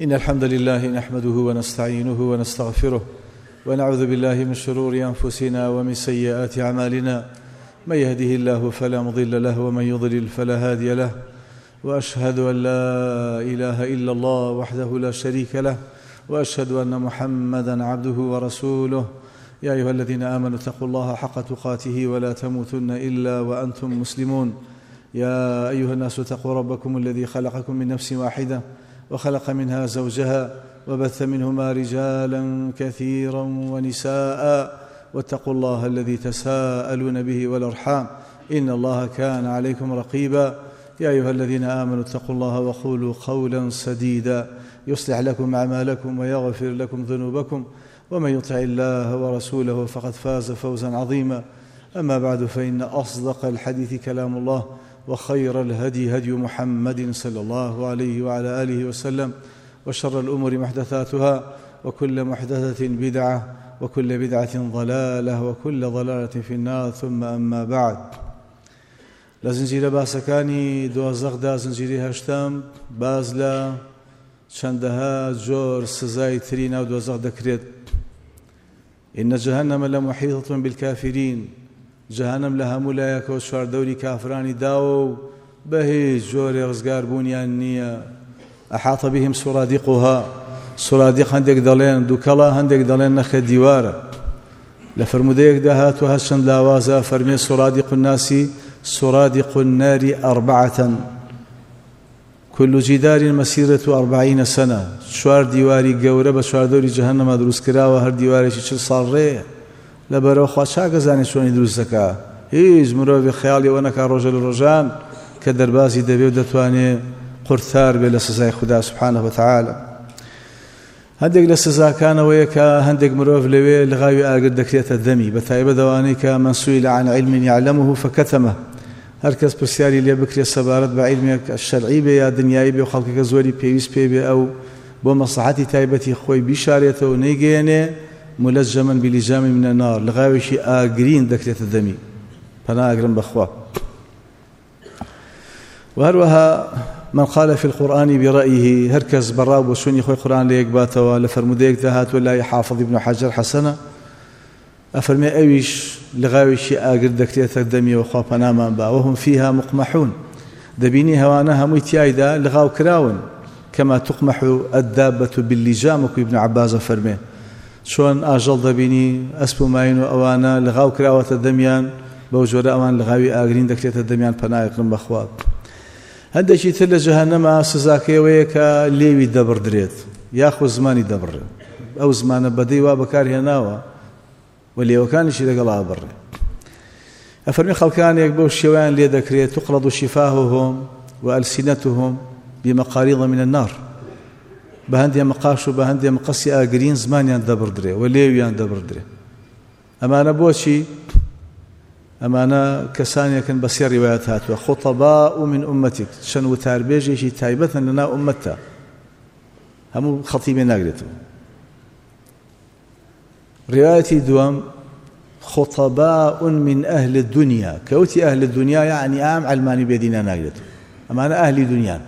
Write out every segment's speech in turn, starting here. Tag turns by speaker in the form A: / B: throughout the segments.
A: إن الحمد لله نحمده ونستعينه ونستغفره ونعوذ بالله من شرور أنفسنا ومن سيئات أعمالنا من يهده الله فلا مضل له ومن يضلل فلا هادي له وأشهد أن لا إله إلا الله وحده لا شريك له وأشهد أن محمدا عبده ورسوله يا أيها الذين آمنوا اتقوا الله حق تقاته ولا تموتن إلا وأنتم مسلمون يا أيها الناس اتقوا ربكم الذي خلقكم من نفس واحدة وخلق منها زوجها وبث منهما رجالا كثيرا ونساء واتقوا الله الذي تساءلون به والأرحام إن الله كان عليكم رقيبا يا أيها الذين آمنوا اتقوا الله وقولوا قولا سديدا يصلح لكم أعمالكم ويغفر لكم ذنوبكم ومن يطع الله ورسوله فقد فاز فوزا عظيما أما بعد فإن أصدق الحديث كلام الله وخير الهدي هدي محمد صلى الله عليه وعلى آله وسلم وشر الأمور محدثاتها وكل محدثة بدعة وكل بدعة ضلالة وكل ضلالة في النار ثم أما بعد لزنجير باسكاني دوازغدا زنجيري هشتم بازلا شندها جور سزاي ترينا ودوازغ دكريت إن جهنم لمحيطة بالكافرين جهنم لها ملايك وشوار دوري كافراني داو بهي جوري رزقار بونيان نية أحاط بهم سرادقها سرادق هندك دلين دوكلا هندك دلين نخ ديوارة لفرموديك دهات وهشن لاوازا فرمي سرادق الناس سرادق النار 4 كل جدار مسيرة 40 سنة شوار ديواري قورة بشوار دوري جهنم دروس كراوة هر ديواري شل صار لبرو خواشا گزانی شونی دروست دکا هیچ مرۆڤی خیاڵی ئەوە نەکا ڕۆژە لە ڕۆژان کە دەربازی دەبێ و دەتوانێ قورتار بێ لە سزای خوددا سبحانه وتعالى هەندێک لە سزاکانەوەیە کە هەندێک مرۆڤ لەوێ لەغاوی ئاگر دەکرێتە دەمی بەتایبەت ئەوانەی کە من سئل عن علم يعلمه فكتمه هەر کەس پرسیاری لێ بکرێ سەبارەت بە عیلمێک شەرعی بێ یا دنیایی بێ و خەڵکێکە زۆری پێویست پێ بێ ئەو بۆ مەسلحەتی تایبەتی خۆی بیشارێتەوە و نەیگەیەنێ ملجما بلجام من النار لغاوشي آقرين دكتة الدمي فنا أقرن بخوا وهروها من قال في القرآن برأيه هركز براب وشوني خوي قرآن ليك باتا لفرموديك دهات ولا يحافظ ابن حجر حسنة أفرمي أويش لغاوشي آقر دكتة الدمي وخوا فناما با وهم فيها مقمحون دبيني هوانها ميتيايدا لغاو كراون كما تقمح الدابة باللجام وكو ابن عباس فرمي شون ئاژەڵ دەبینی ئەسپ و ماین و ئەوانە لەغاو کراوەتە دەمیان بەو جۆرە ئەوان لەغاوی ئاگرین دەکرێتە دەمیان پەنایەکڕن بەخوا هەندێکی تر لە جەهەنەما سزاکەیەوەیە کە لێوی دەبڕدرێت یاخود زمانی دەبڕێت ئەو زمانە بەدەی وا بەکارهێناوە و لێوەکانیشی لەگەڵا بڕێ ئەفەرمی خەڵکانێک بەو شێوەیان لێ دەکرێت تقرض شفاههم وألسنتهم بمقاريض من النار بهندي مقاش وبهندي مقصي آقرين زمانيان دبردري وليويان دبردري أمانا بوشي أمانا كسانيا كان بصير روايات هاتوا خطباء من أمتك شنو تاربيجي شي تايبة لنا أمتها همو خطيبين ناقرتو روايتي دوام خطباء من أهل الدنيا كوتي أهل الدنيا يعني علماني بيدينا ناقرتو أمانا أهل دنيا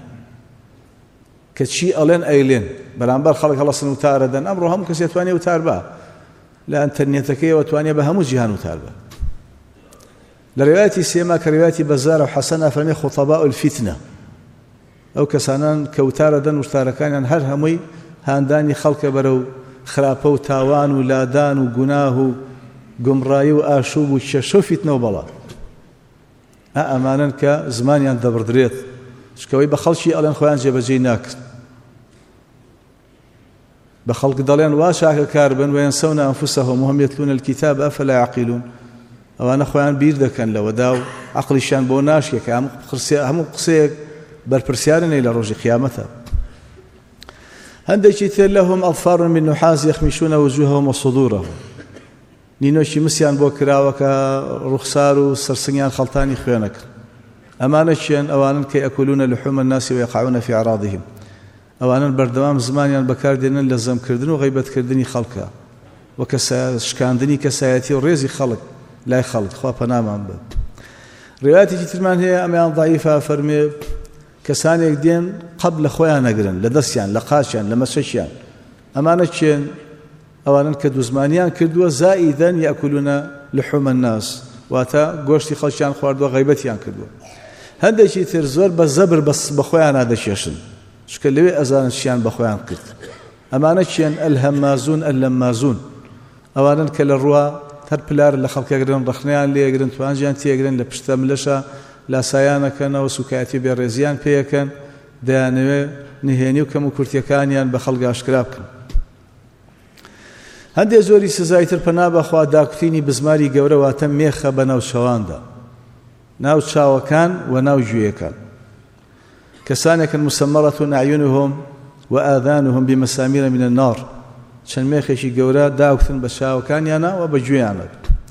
A: كتشي ألين أيلين بلانبر خلق الله سنو تاردن أمرهم كسي تواني وتاربا لا أنت نيتكي وتواني بهمو جهان وتاربا لروايتي سيما كروايتي بزار وحسنة فرمي خطباء الفتنة أو كسانان كوتاردن وشتاركان هر همي هانداني خلق برو خرابو تاوان ولادان وقناه قمراي وآشوب وششو فتنة وبلا أمانا كزمانيان دبردريت شكوي بخلشي ألين خوان جبجي ناكر بخلق دلين واشاك كاربن وينسون أنفسهم وهم يتلون الكتاب أفلا يعقلون وأنا خوان بيردا كان لو داو عقل شان بوناش يك هم قصيك بربرسيارن إلى روج قيامتها هندشي ثل لهم أظفار من نحاس يخمشون وجوههم وصدورهم نينوشي مسيان بوكراوك رخصار سرسنيان خلطاني خوانك أمانشيان أوانا كي يأكلون لحوم الناس ويقعون في أعراضهم أوانا بردوام زمانيان بكاردين لزم كردن وغيبت كردني خلقها وكشكاندني كسايتي وريزي خلق لا يخلق خواه بنام عن باب روايتي ترمان هي أميان ضعيفة فرمي كسانيك دين قبل خۆیان نەگرن لە دەستیان لە قاچیان لە مەسەشیان ئەمانە چێن ئەوانن کە دوزمانیان کردووە زائیدەن یەکولونە لحوم الناس واتە گۆشتی خەڵکیان خواردووە غەیبەتیان کردووە هەندێکی تر زۆر بە زەبر بە خۆیان نادەکێشن چکە لەوێ ئەزانشیان بە خۆیان کرد ئەمانە چێن ئەلهەمازون ئەلەمازون ئەوانن کە لە ڕووە هەر پلار لە خەڵکەگرن ڕەخنەیان لێگرن توانجیان تێگرن لە پشتە ملەشە لاسایانەکەنەوە سوکایەتی بێڕێزیان پێیەکەن دەیانەوێ نهێنی و کەم و کورتیەکانیان بە خەڵک ئاشکرا بکەن هەندێک زۆری سزایتر پەنا بەخوا داکوتینی بزماری گەورە واتە مێخە بە ناو شەواندا ناو چاوەکان و ناو گوێیەکان کەسانێکن مسەمەڕەتون ئەعیونهم وآذانهم بمسامير من النار چەند مێخێکی گەورە داوتن بە چاوەکانیانە و بە گوێیانە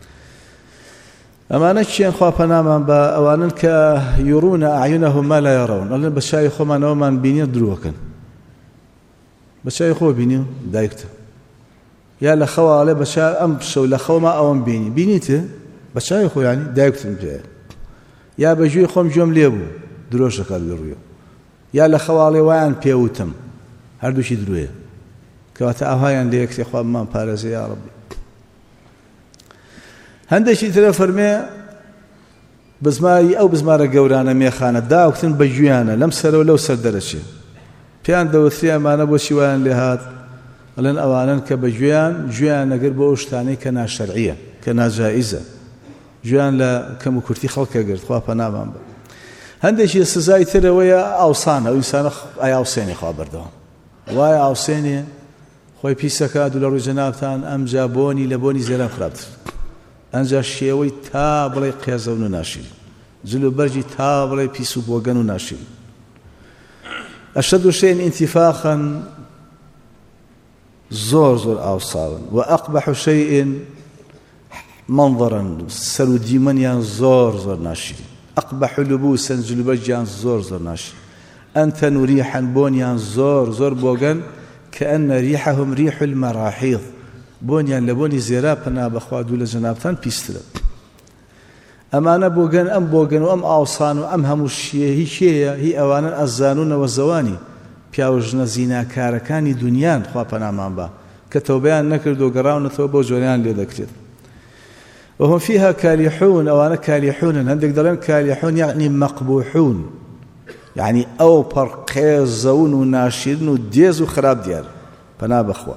A: ئەمانە چیان خوا پەنامان بە ئەوانن کە یوڕونە ئەعیونەهم ما لا یەڕەون ئەڵێن بە چاوی خۆمانەوەمان بینی درۆکن بە چاوی خۆ بینی دایکتە یا لە خەواڵێ بە چاو ئەم شەو لە خەوما ئەوەم بینی بینیتە بە چاوی خۆ یانی دایکتم پێ یا بە گوێی خۆم گوێم لێ بوو درۆشەکات لە ڕوویە یا لە خەواڵێ وایان پێوتم هەردووشی درویە کەواتە ئاهایان لێ یەکسێ خوا بمان پارێزێ یا ڕەبی هەندێکی ترە فەرمێ بزماری ئەو بزمارە گەورانە مێخانە داوتن بە گوێیانە لەم سەرەوە لەو سەر دەرەچێ پێیان دەوتری ئەمانە بۆچی وایان لێ هات ئەڵێن ئەوانن کە بە گوێیان نەگر بۆ ئەو شتانەی کە ناشەرعیە کە ناجائیزە گوێیان لە کەم و کورتی خەڵکە گرت خوا پەنامان بە هەندێکی سزای ترەوەیە ئاوسان ئەو ئینسانە ئاوسێنی خوا بەردەوام وایە ئاوسێنێ خۆی پیسەکات و لە ڕووی جەنابتان ئەمجا بۆنی لە بۆنی زێران خراپتر ئەنجا شێوەی تا بڵێ قێزەون و ناشیری جل و بەرجی تا بڵێ پیس و بۆگەن و ناشیری ئەشەد شەیئن ئینتیفاخەن زۆر ئاوساون و ئەقبەح شەیئن منظەرن سەر و دیمەنیان زۆر ناشیری ئەقبەح لبوسەن جل و بەرجیان زۆر ناشیری ئەنتەن و ریحەن بۆنیان زۆر بۆگەن كأن ريحهم ريح المراحيض بونيان لبوني زيرا پنا بخوا دوو لە جەنابتان پیسترە ئەمانە بۆگەن ئەم بۆگەن و ئەم ئاوسان و ئەم هەموو شێیە هی ئەوانن ئەزانونەوە زەوانی پیاوژنە زیناکارەکانی دنیان خوا پەنامان بە کە تەوبەیان نەکرد و گەڕاونەتەوە بۆ جۆریان لێ دەکرێت وهم فيها كالحون ئەوانە کالیحونن هەندێک دەڵێن کالیحون یعنی مەقبوحون يعني ئەو پەرقێزەون و ناشرین و دێز و خراپ دیار پەنا بەخوا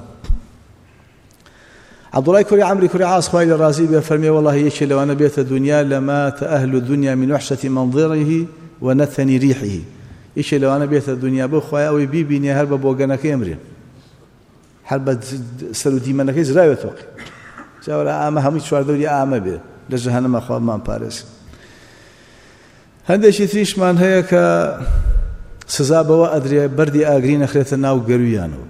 A: عەبدوڵای کوڕی عەمری کوڕی عاص خوای لە ڕازی بێ فەرمێ وەڵڵاهی یەکێ لەوانە بێتە دنیا لەماتە ئەهل الدنيا من وحشة منظره ونتن ريحه یەکێ لەوانە بێتە دنیا بۆ خوای ئەوەی بیبینێ هەر بە بۆگەنەکەی ئەمرێ هەر بە سەر و دیمەنەکەی زراوێتەوە جاوەرە ئامە هەمووی چواردەوری ئامە بێ لە جەهەنەمە خوا بمان پارێزێ هەندێکی تریشمان هەیە کە سزا بەوە ئەدرێ بەردی ئاگری نەخرێتە ناو گەرویانەوە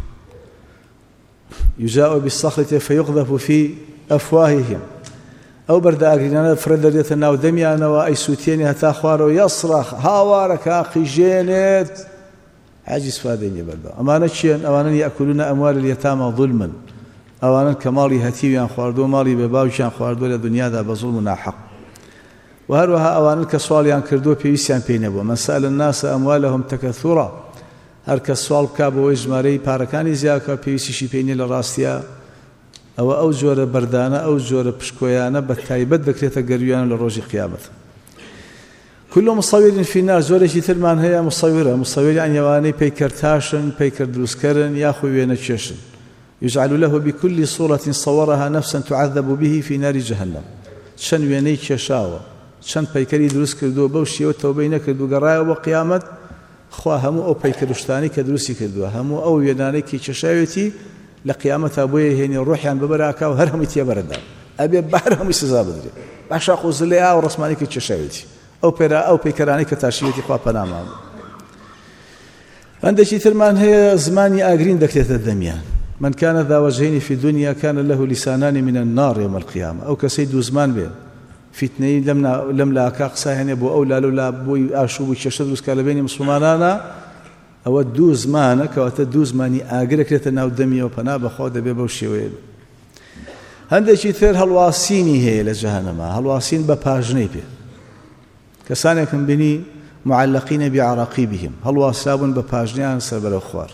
A: يجاء بالصخرة فيقذف في أفواههم أو برد ئاگرینانە فرە دەردێتە ناو دەمیانەوە ئەی سووتێنی هەتا خوارەوە یەسڕەخ هاوارەکە قیژێنێت حاجی سوادەی نیە بەردەوام ئەمانە چیان ئەوانن یەکولونە ئەموال اليتامى ظلما ئەوانن کە ماڵی هەتیویان خواردووە ماڵی بێباوکیان خواردووە لە دنیادا بە زوڵم و ناحەق وهروها ئەوانن کە سواڵیان کردووە پێویستیان پێی نەبووە من سأل الناس أموالهم تكثرا هەر کە سوال بکا بەوەی ژمارەی پارەکانی زیادکە پێویستیشی پێی نیە لە ڕاستیە ئەوە ئەو جۆرە بەردانە ئەو جۆرە پشکۆیانە بە تایبەت دەکرێتە گەرویان لە ڕۆژی قیامەت كل مصور في النار زۆرێکی ترمان هەیە مصورە ئەوانەی پەیکەرتاشن پەیکەر دروستکەرن یاخۆ وێنە چێشن يجعل له بكل صورة صورها نفسا تعذب به في نار جهنم چەند وێنەی کێشاوە چەند پەیکەری دروست کردووە بەو شێوە تەوبەی نەکرد و گەڕایەوە بۆ قیامەت خوا هەموو ئەو پەیکەروشتانی کە دروستی کردووە هەموو ئەو وێنانەی کێشاوێتی لە قیامەتا بۆیە هێنی ڕۆحیان ببەراکا و هەر هەمووی تێبەرەدا ئەبێ بەهەر هەمووی سزا بدرێت باشا قوزلێ ئاو ڕسمانی کە کێشاوێتی ئەو پەیکەرانی کە تاشیوێتی خوا پەنامان هەندێکی ترمان هەیە زمانی ئاگرین دەکرێتە دەمیان من كان ذا وجهين في الدنيا كان له لسانان من النار يوم القيامة أو كسيد زمان بين فتني لم لا كاقساهن بو أولا لولا بو أشوب الششد وسكالبين مسلمانانا أو الدو زمانك أو تدو زماني آجرك لتناو دمي وبنا بخود بيبو شويل هذا شيء ثير هالواسيني هي لجهنم هالواسين بباجني به كسانك بني معلقين بعراقيبهم هل واسابون بباجنيان سربر خوار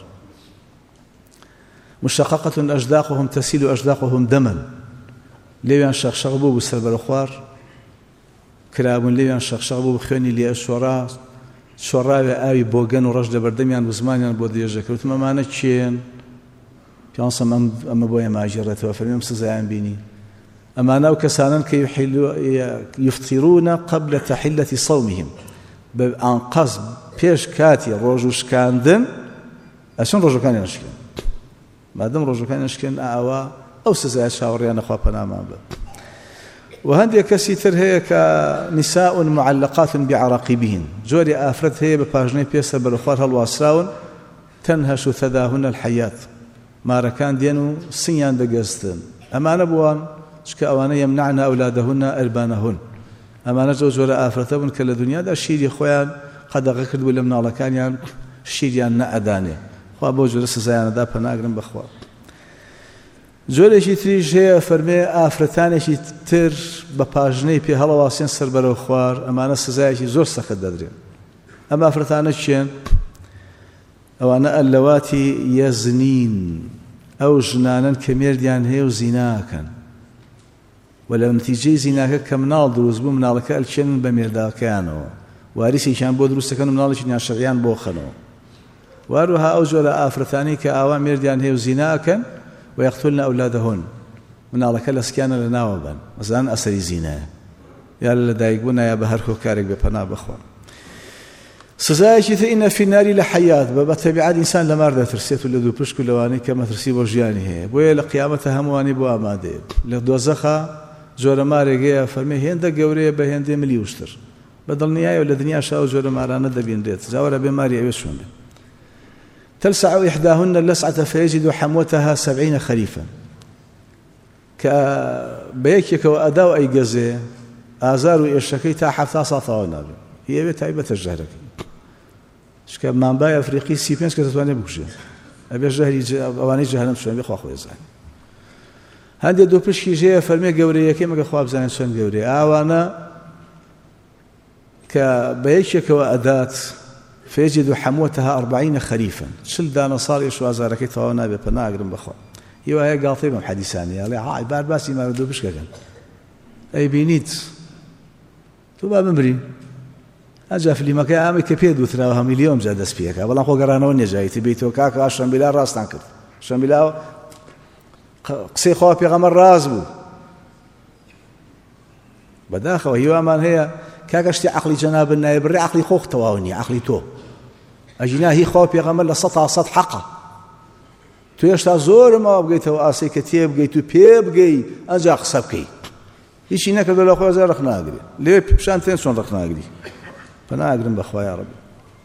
A: مشققة أجداقهم تسيل أجداقهم دما ليوان شغبوا بسربر خوار كلاب ليوان شغبوا بخيوني لي الشوراء شوراء آوي بوغن ورجل بردميان بزمانيان بوديجا كوتما معنا تشين بيانصم أما بويا ما جرته فالمهم سزايان بيني أما ناو كسانا كي يفطرون قبل تحلة صومهم بأنقذ بيش كاتي روجوش كاندن أشون روجو كان ينشكن ما دام روجو كان ينشكن أو سزايا شاوريان أخوة بنامان وهندي كسيتر هي كنساء معلقات بعراقبهن جوري آفرت هي بباجني بيسر بالأخوار هالواسراون تنهش ثداهن الحياة ما ركان دينو سنيان دقستن أما نبوان شك أوانا يمنعنا أولادهن ألبانهن أما نجو جوري آفرتهن كل دنيا دا شيري خوان قد غكرد ولا من الله كان يعني شيريان نأداني خوا بوجو رسزيان دا بناقرن بخوار جۆرێکی تریش هەیە فەرمێ ئافرەتانێکی تر بە پاژنەی پێ هەڵەواسێن سەر بەرەو خوار ئەمانە سزایەکی زۆر سەخت دەدرێن ئەم ئافرەتانە چێن ئەوانە ئەلەواتی یەزنین ئەو ژنانن کە مێردیان هەیە و زیناکەن و لە نتیجەی زیناکە کە مناڵ دروست بوو مناڵەکە ئەلچێنن بە مێرداکەیانەوە واریسێکیان بۆ دروستەکەن و مناڵێکیان شەڕیان بۆ خەنەوە واروها ئەو جۆرە ئافرەتانی کە ئاوا مێردیان هەیە و زیناکەن ويقتلن أولادهن من على كل سكان لناوبا مثلا أسري زينة يا لدايقونا يا بهركو كارك ببنا بخوان سزايش إن في النار لحياة بتبعات إنسان لمارده ترسيت ولا دو بشكل لواني كما ترسي برجاني هي بويا لقيامتها همواني بو أمادي لدوزخا جور مارجيا فرمي هند جورية بهند مليوشتر بدل نهاية ولا دنيا شاو جور مارانا دبين ريت جاورا بماري أيشون تلسع إحداهن اللسعة فيجد حموتها 70 خريفا كبيكك وأداء أي جزء آزار وإرشكي تحفظ ساطعنا هي بتعيبة الجهرك شكاب من باي أفريقي سيبينس كتتواني بوجه أبي الجهري أواني جهنم شوين بيخوا أخوي زين هندي دو بشكي جاء فرمي جورية كيما كخواب زين شوين جورية أوانا كبيكك وأداء فيجد حموتها 40 خريفا شل دانا صار يشو أزاركي توانا ببناقرن بخوا يوا هي قاطبة حديثاني يعني هاي بار باسي ما ردو بشكا كان أي بينيت تو باب مبري أجا في لما كي عامي كبيدو ثراوها مليون جاد اسبيكا والله خو قرانا وني جاي تبيتو كاكا عشان بلا راس تنكر عشان بلا قصي خوا بيغمر رازبو بداخل وهي أمان هي كاكشتي عقلي جناب النائب الري عقلي خوخ تواوني عقلي تو أجينا هي خوا بيغمر لسطع سط حقه تو يشتا زور ما بقيت واسي كتيب بقيت بي بقي أجا قصبكي إيش هناك دول أخويا زي رخنا أقري ليه بشان تنسون رخنا أقري فأنا أقرم بأخويا يا رب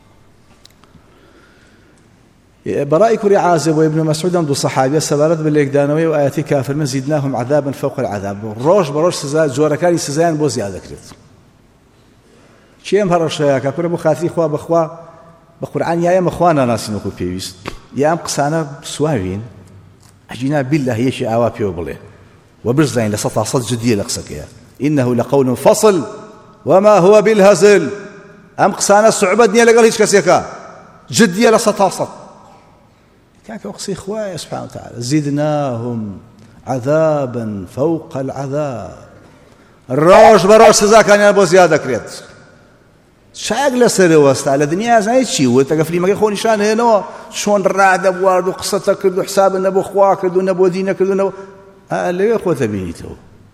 A: براء كري عازب وابن مسعود عند الصحابة سبارت بالإقدانوي وآياتي كافر من زدناهم عذابا فوق العذاب روش بروش سزاء جوركاني سزايان بو زيادة كريت شيء مهرش يا كابر أبو خاطري خوا بخوا بقرآن يا مخوانا ناس نقول بيويست يا قصانا سواوين أجينا بالله يشي أوابي وبله وبرزين لسطع صد جدية لقصك يا إنه لقول فصل وما هو بالهزل أم قصانا صعبة دنيا لقال هيش كسيكا جدية لسطع صد كان كوقصي إخوائي سبحانه وتعالى زدناهم عذابا فوق العذاب الروش بروش سزا كان ينبو زيادة كريت شاق لسر وسط على الدنيا زي شيء وتقفلي ما يخوني شان هنا شلون رعد ابواب وقصتك كردو حساب النبو اخواك كردو نبو دينك كردو نبو اللي اخوه تبينيته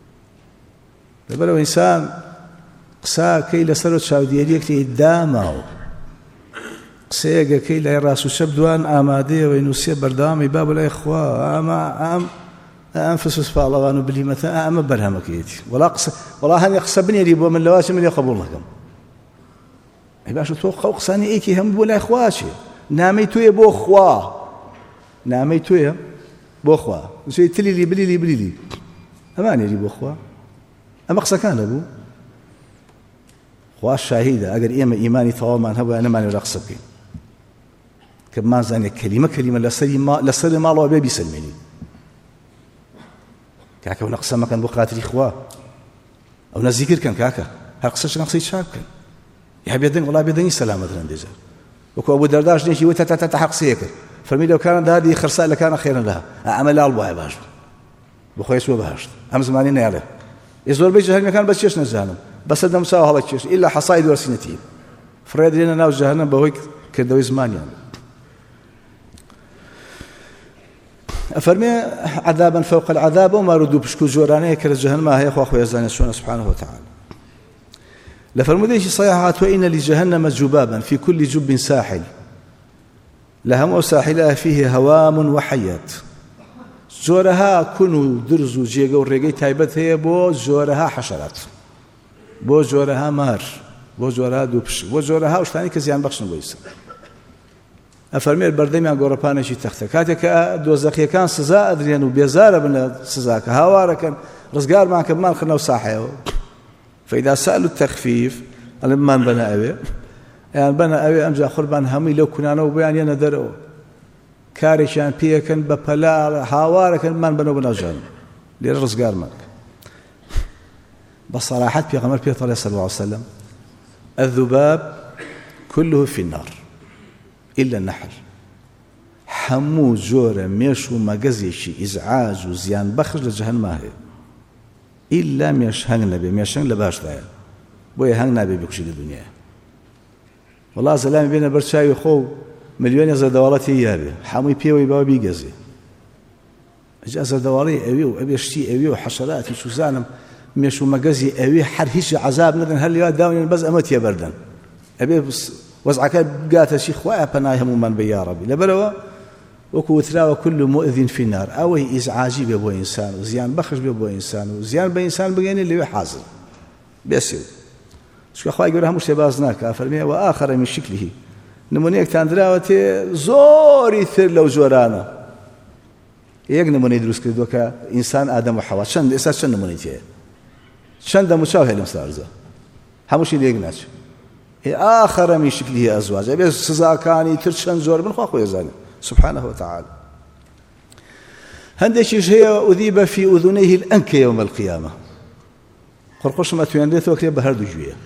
A: لو انسان قسا كي لسر تشاو ديالك تي دامه قسا كي لا راسو شبدوان اماده وينوسي بردامي باب الاخوه اما انفس فالغان بلي مثلا اما برهمك يتي ولا قص والله هني قصبني ريبو من لواسم اللي يقبل لكم باش توقع قصاني ايكي هم بولا اخواشي ناميتويا بو اخوا ناميتويا بو اخوا زي تلي لي اماني لي بو اخوا اما قصا كان ابو اخوا الشهيده اقر ايماني تماما هو انا ماني رقصك كما زاني كلمه لسري ما الله بيبي سلمني كاكا ونقصا ما كان بو قاتل اخوا او نذكر كان كاكا هقصش نقصي شاكل يا بيدن والله بيدن سلامة رندزة وكو أبو درداش نيشي وتتحق سيكر فرمي لو كان هذه خرساء لكان خيرا لها عمل الله باش بخوي سوى باش هم زمانين عليه يزور بيت جهنم كان بس يشنا جهنم بس هذا مساوي هذا الشيء إلا حصائد ورسنتين فريد لنا ناو جهنم بهوك كدوي زمان يعني أفرمي عذابا فوق العذاب وما ردوا بشكو جورانيه كرا جهنم هي أخوة يزاني سبحانه وتعالى لفرموديش صيحات وإن لجهنم جبابا في كل جب ساحل لهم ساحلها فيه هوام وحيات زورها كنوا درزوا جيغا ورقي تايبت هي بو زورها حشرات بو زورها مار بو زورها دوبش بو زورها وشتاني كزيان بخشن بويس أفرمي البردمي عن قربانشي تختك كاتك دوزخي كان سزاء أدريان وبيزار ابن سزاك هاوارا كان رزقار معك بمان خلنا وصاحيه فإذا سألوا التخفيف لما بنى أبي يعني بنى أبي أمجا خربان همي لو كنا نوبيان يندروا كارشان بيكن ببلا هاوارا كان من بنو بنجان للرزقار معك بصراحة بيغمر بيطلع صلى الله عليه وسلم الذباب كله في النار إلا النحل حمو جورة ميشو مغزيشي إزعاج وزيان بخرج لجهنم هي إلا ميش هنگ نبي ميش هنگ لباش دايل بوي هنگ نبي بكشي الدنيا والله سلام بينا برشاوي خو مليون يزر دوالتي يابي حموي بيوي بابا بيقزي أجازر دوالي أويو أبي اشتي أويو حشراتي شو زانم ميشو مغزي أوي حر هيش عذاب ندن هل يواد داوني البز أمت يا بردن أبي بس وزعك قات شيخ وايا بنايهم من بيا ربي لبلوا وكوتراوى كل مؤذن في النار أو إزعاجي بيبو إنسان وزيان بخش بيبو إنسان وزيان بإنسان بيجاني اللي حاضر بيسيو شو أخوي يقولها مش يبازناك أفرمي وآخر من شكله نمونيك تاندراوتي زوري ثر لو جورانا يك نموني دروس كردو كإنسان آدم وحواء شن إساس شن نمونيتي شن ده مشاوه المستارزة هموش اللي يقناش آخر من شكله أزواج أبي سزاكاني ترشن زور من خواخو يزاني سبحانه وتعالى هندش هي أذيب في أذنيه الأنك يوم القيامة قرقش ما تيندث وكتب بهرد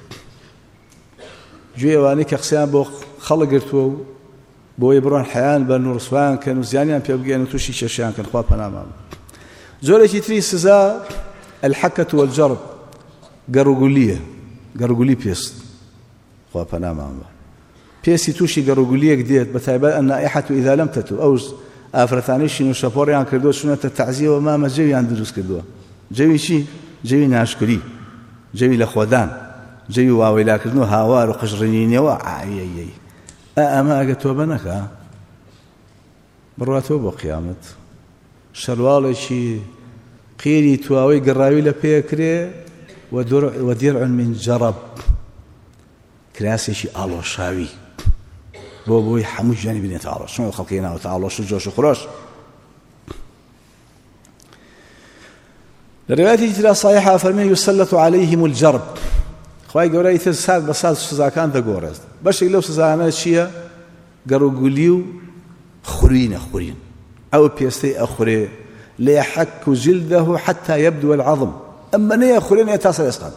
A: جوية وانيك أقسام بو خلق رتو بو يبرون حيان بنور صفان كانوا زيانيان بيبقى نتوشي شاشيان كان خواب بنامام زولة تري سزا الحكة والجرب قرقولية بيست خواب بنامام بيسي توشي قرقولية قديت بتعبال النائحة إذا لم تتو أوز آفرتانيشي نشافوريان كردو سنة التعزية وما جوي عن دروس كردو جوي شي جوي ناشكري جوي لخودان جوي واويلا كردو هاوار وقشرينيني وعايي أما أقتوا بنك برواتو بو قيامت شلوالي شي قيري تواوي قراوي لبيكري ودرع من جرب كراسي شي آلو شاوي بوي حموش جاني بني تعالى شنو خلقينا وتعالى شو جوش وخراش الرواية ترى صحيحة فرمي يسلط عليهم الجرب خواهي قولي يتسال بسال سزاكان ذا قورز باش يقولوا سزاكان الشيء قالوا قوليو خورين أو بيستي أخوري ليحك جلده حتى يبدو العظم أما نية خورين يتصل يسقط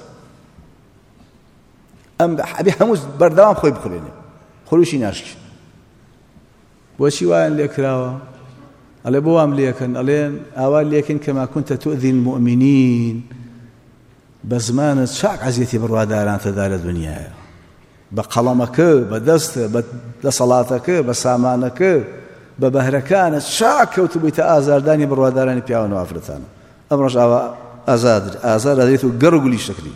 A: أم أبي حموز بردوام خوي بخوريني خلوشي ناشك وشي وان ليكراوا على بوام ليكن علين أوان ليكن كما كنت تؤذي المؤمنين بزمان شاك عزيتي برواداران تدار الدنيا بقلمك بدست بصلاتك بسامانك ببهركان شاك وتبيت آزار داني برواداران بيعون وافرتان أمرش آزار هذيتو قرقوا لي شكلي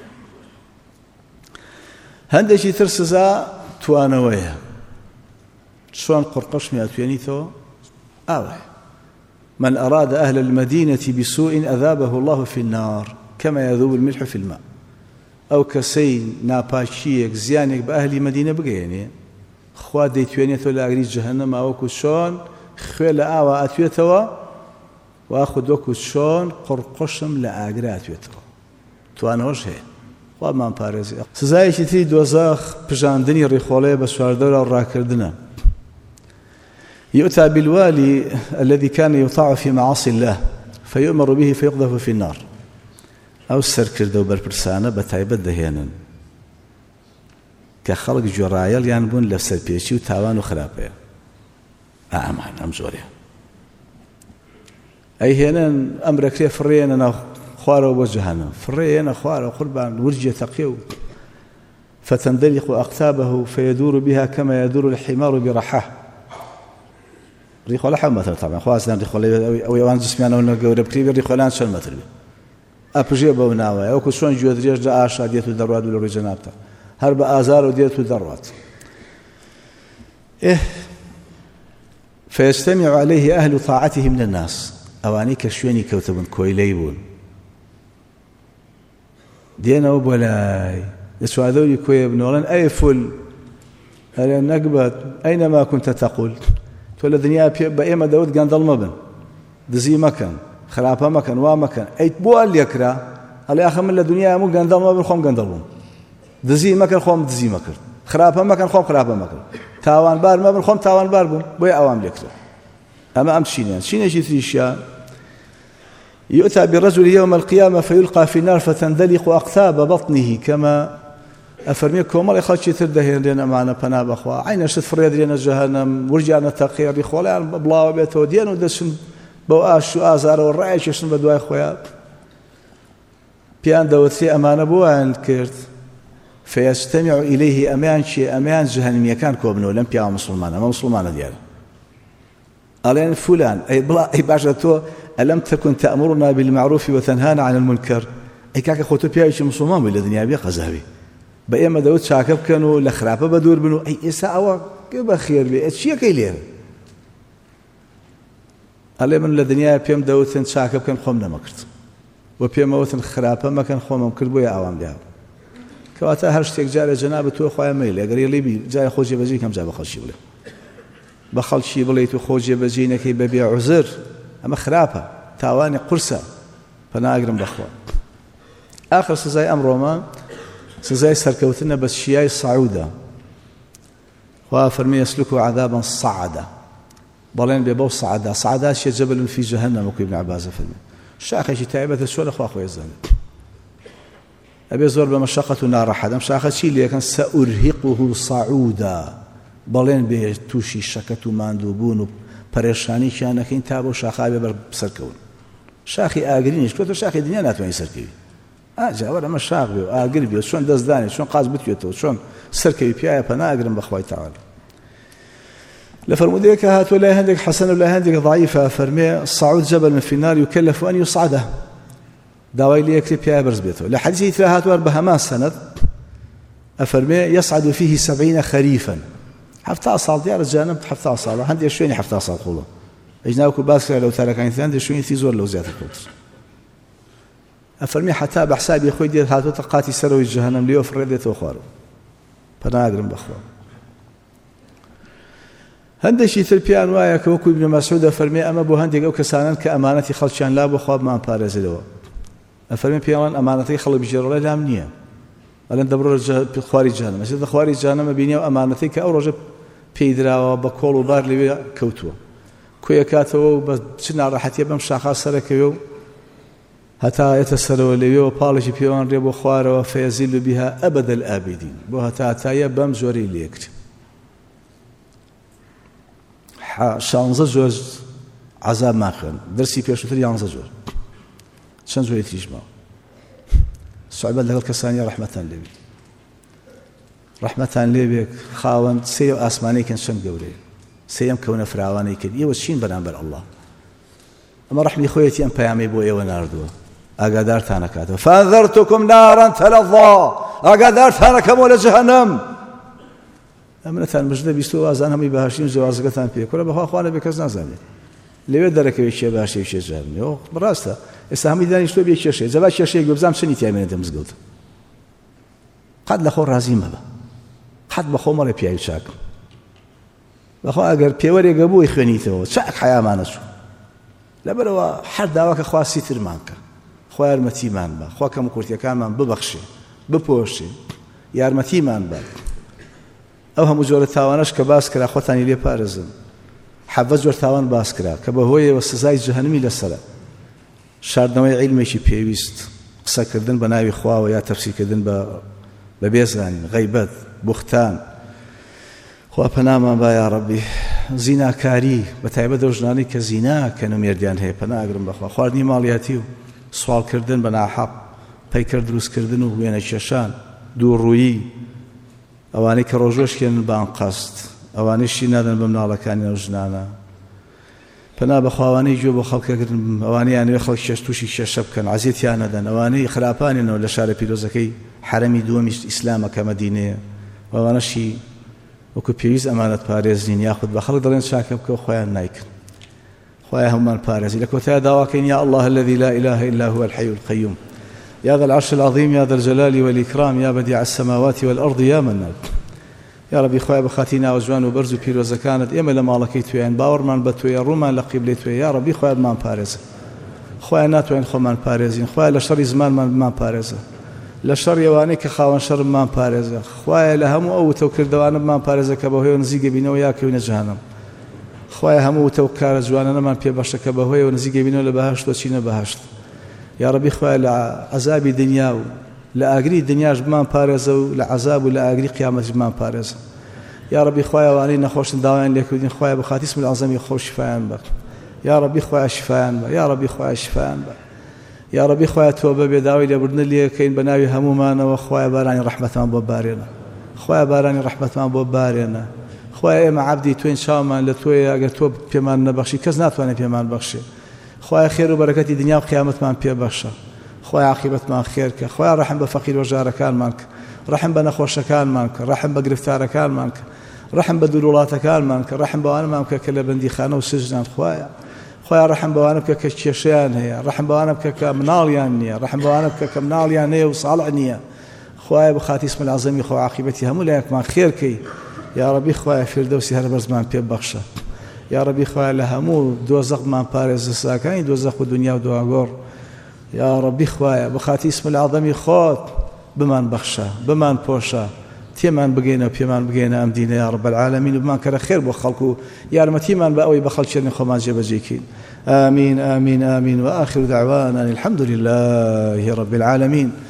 A: هندشي ترسزا توانوية شوان قرقش مئتوانيثو آوه من أراد أهل المدينة بسوء أذابه الله في النار كما يذوب الملح في الماء أو كسين ناباشيك زيانك بأهل مدينة بقيني خواد ديتوانيثو لأغريج جهنم أوكو شون خوال آوة أتويتوا وأخذ وكو شون قرقشم لأغري أتويتوا توانوش هي وما بارزي سزاي شتي دوزاخ بجاندني ريخولي بسواردورا وراكردنا يؤتى بالوالي الذي كان يطاع في معاصي الله فيؤمر به فيقذف في النار أو السركر دو بربرسانة بتايبت دهينا کە خەڵک جۆڕایەڵیان بوون لە سەرپێچی و تاوان و خراپەیە ئامان ئەم زۆرە ئەیهێنن ئەمرەکرێ فڕێنە ناو خوارەوە بۆ جەهەنەم فڕێنە خوارەوە قوربان ورجێ تەقێ و فتندلق أقتابه فيدور بها كما يدور الحمار برحاه ريخولا حم مثلا طبعا خواسنا ريخولا أو يوان جسميانا ونقول بكريبي ريخولان شن مثل أبجي بوناوي أو كسون جودريج دا آشا ديتو دروات ولا رجنابتا هرب آزار وديتو دروات فيجتمع عليه أهل طاعته من الناس أواني كشويني كوتبن كويليبون دينا وبولاي يسوادوني كوي بنولن أي فل هل نقبت أينما كنت تقول تقول الدنيا بأيما داود قاندل مبن دزي مكان خرابة مكان ومكان أي بوال يكرا هل يا أخي من الدنيا مو قاندل مبن خوم قاندلون دزي مكان خوم دزي مكان خرابة مكان خوم خرابة مكان تاوان بار مبن خوم تاوان بار بون بوي أوام يكرا أما أمشينا شينا شي ثريشيا يؤتى بالرجل يوم القيامة فيلقى في النار فتندلق أقتاب بطنه كما أفرمي كومال خالشي تردهين لنا معنا بنا بخوا عين شد فريد لنا جهنم ورجعنا تقير بخولا بلاو بيتو ديانو دسن بواش شو آزار والرعيش يشن بدواي خويا بيان دوتي أمانة بوان كرت فيجتمع إليه أمان جهنم يكان كوبنو لم بيا مسلمان ما مسلمان ديال ألين فلان أي بلا أي باشا ألم تكن تأمرنا بالمعروف وتنهانا عن المنكر أي كاك خوتو بيايش مسلمان ولا دنيا بيا قزابي بأيما داود شاكب كانوا لخرابة بدور بنو أي إساء أوا كيف خير بي أشياء كيليه ألي من الدنيا بيم داود شاكب كان خمنا مكرت وبيم موت خرابة ما كان خمنا مكرت بويا عوام دياب كواتا هرشتك جاري جنابة تو خويا ميل أقري لي بي جاي خوجي بجي كم جاب خلشي بلي بخلشي بلي تو خوجي بجينا كي ببيع عذر أما خرابة تاواني قرصة فأنا أقرم بخوا آخر سزاي أمر ما سزاي سركوتنا بس شياي صعودة وفرمي يسلكوا عذابا صعدا بلين بيبو صعدا صعدا شي جبل في جهنم وكي ابن عباس فرمي شاخي شي تايبة شو الأخوة أخوة يزال أبي زور بمشقة نار أحد أم شاخي شي اللي كان سأرهقه صعودا بلين بيتوشي شكتو ماندوبون بريشاني كانك انت ابو شاخي بسركون شاخي اغرينش كنت شاخي دنيا ناتواني سركوي جاور اما شاخي اغربي شلون دزداني شلون قاز بتيوتو شلون سركوي بيايا فانا اغرم بخواي تعالى لفرموديك هات ولا هندك حسن ولا هندك ضعيفه فرمي صعود جبل من في النار يكلف ان يصعده داوي لي يكتب بيايا برز بيته لحديث هات واربهما سند افرمي يصعد فيه 70 خريفا حفظة أصال ديار الجانب حفظة أصال عندي شويني حفظة أصال قوله إجناوك باسكر لو ترك عن ثاني شويني تيزور لو زيادة القدس أفرمي حتى بحسابي أخوي ديال هاتو تقاتي سروي الجهنم ليو فريدته وخوارو فأنا أقرم بأخوار هندي شي تربيان وايا كوكو ابن مسعود أفرمي أما بو هندي أو كسانان كأمانتي خلشان لا بخواب ما أمبارز لوا أفرمي بيان أمانتي خلو بجرولة لا منية ألين دبرو خواري جهنم أشد خواري جهنم بيني وأمانتي كأورج بيدرا وبكول وبار لي كوتو كويا كاتو بسنا راحتي بمشى خاصة كيو حتى يتسلوا لي وبالش بيان ريبو خوار فيزيل بها أبد الآبدين بو حتى يبم زوري ليكت شانزة جوج عذاب ماخن درسي بيشو تري يانزة جوج شان زوري تيجمع صعبة لك الكسانية رحمة لبي رحمة لبيك خاون سيو آسماني كان شن قوري سيم كون فراواني كان يوشين بنامبر الله أما رحمي خويتي أم بيامي بو إيوان أردو أقادار تانا كاتو فانذرتكم نارا تلظى أقادار تانا كمول جهنم أمنا تان مجد بيستو آزان همي بهاشين جوازقتان بيه كلا بخوا أخوانا بكز نازاني لێوێ دەرەکەوێت شێ باشێ شێ جارنی ئەو بڕاستە ئێستا هەمووی دانیشتۆ بێ کێشەیە جەبا کێشەیەک بزانم چنی تیامێنێتە مزگەوت قەت لە خۆ ڕازی مەبە قەت بە خۆ مەڵێ پیاوی چاکم بەخۆ ئەگەر پێوەرێکە بووی خوێنیتەوە چاک حەیامانە چوو لەبەرەوە هەر داواکە خوا سیترمان کە خوا یارمەتیمان بە خوا کەم و کورتیەکانمان ببەخشێ بپۆشێ یارمەتیمان بە ئەو هەموو جۆرە تاوانەش کە باس کرا خۆتانی لێ پارێزن حەڤە جۆر تاوان باس کرا کە بەهۆیەوە سزای جەهەنەمی لەسەرە شاردنەوەی عیلمێکی پێویست قسەکردن بە ناوی خواوە یا تەفسیرکردن بە بێزانین غەیبەت بوختان خوا پەنامان با یا ڕەبی زیناکاری بەتایبەت ئەو ژنانەی کە زیناکەن و مێردیان هەیە پەناگرم بەخوا خواردنی ماڵیاتی و سوالکردن بە ناحەق پەیکەر دروستکردن و وێنە کێشان دووڕوویی ئەوانەی کە ڕۆژۆشکێنن بان قەست ئەوانەیشی نادەن بە مناڵەکانی ئەو ژنانە پەنا بەخواوانەی گوێ بۆ خەڵکەکردن ئەوانەی یانوێ خەڵک شێش تووشی شێشە بکەن عەزیەتیان نەدەن ئەوانەی خراپانێنەوە لە شارە پیرۆزەکەی حرەمی دووەمی ئیسلامە کە مەدینەیە ئەوانەشی وەکو پێویست ئەمانەت پارێزنین یاخود بە خەڵک دەڵێن چاکە بکە خۆیان نایکن خۆیان هەمومان پارێزی لە کۆتایە داواکەین یا الله الذي لا إله إلا هو الحي القيوم يا ذا العرش العظيم يا ذا الجلال والإكرام يا بديع السماوات والأرض يا منان يا ربي خويا بخاتينا وجوان وبرز وبيروزەکانت ئێمە لە ماڵەکەی توێیان باوەڕمان بە توێیە ڕوومان لە قیبلەی توێ یا ربی خوایمان پارێزە خوای ناتوانین خۆمان پارێزین خوای لە شەڕی زمانمان پارێزە لە شەڕی ئەوانەی کە خاوەن شەڕمان پارێزە خوای لە هەموو ئەو وتەوکردەوانەمان پارێزە کە بەهۆیەوە نزیک بینەوە یا کەوینە جەهەنەم خوای هەموو وتەوکارە جوانانەمان پێ بەخشە کە بەهۆیەوە نزیک بینەوە لە بەهەشت و چینە بەهەشت یا ربی خوای لە عەزابی دنیا و لە ئاگری دنیاش بمان پارێزە و لە عەزاب و لە ئاگری قیامەتیش بمان پارێزە یا ربی خوای ئەوانەی نەخۆشن داوایان لێکردین خوای بەخاتی اسم العەظەمی خۆ شیفایان بە یا ربی خوای شیفایان بە یا ربی خوای شیفایان بە یا ربی خوای تۆبە بێ داوای لێبوردنە لێکەین بە ناوی هەمومانەوە خوای بارانی ڕەحمەتمان بۆ بارێنە خوای بارانی ڕەحمەتمان بۆ بارێنە خوای ئێمە عەبدی توین چاومان لە تۆیە ئەگەر تۆ پێمان نەبەخشی کەس ناتوانێت پێمان بەخشێ خوای خێر و بەرەکەتی دنیا و قیامەتمان پێ بەخشە خوای عاقبەتمان خێر کە خوای ڕەحم بە فەقیر و ژارەکانمان کە ڕەحم بە نەخۆشەکانمان کە ڕەحم بە گرفتارەکانمان کە ڕەحم بە دووروڵاتەکانمان کە ڕەحم بەوانەمان بکە کە لە بەندیخانە و سجنان خوایە خوای ڕەحم بەوانە بکە کە کێشەیان هەیە ڕەحم بەوانە بکە کە مناڵیان نییە ڕەحم بەوانە بکە کە مناڵیان هەیە و ساڵح نییە خوای بەخاتی اسم العەظەمی خۆ عاقبەتی هەموو لایەکمان خێرکەی یا ربی خوای فردەوسی هەر بەرزمان پێ بەخشە یا ربی خوای لە هەموو دۆزەقمان پارێزە ساکانی دۆزەق و دنیا و دواگۆڕ یا ربی خوای بەخاتی اسم العەظەمی خۆت بمان بەخشە بمان پۆشە تێمان بگەینە پێمان بگەینە ئەم دینە یا رب العالمین و بمان کەرە خێر بۆ خەڵک و یارمەتیمان بە ئەوەی بە خەڵکێنی خۆمان جێبەجێکەین آمين آمين آمين وآخر دعوانا الحمد لله رب العالمين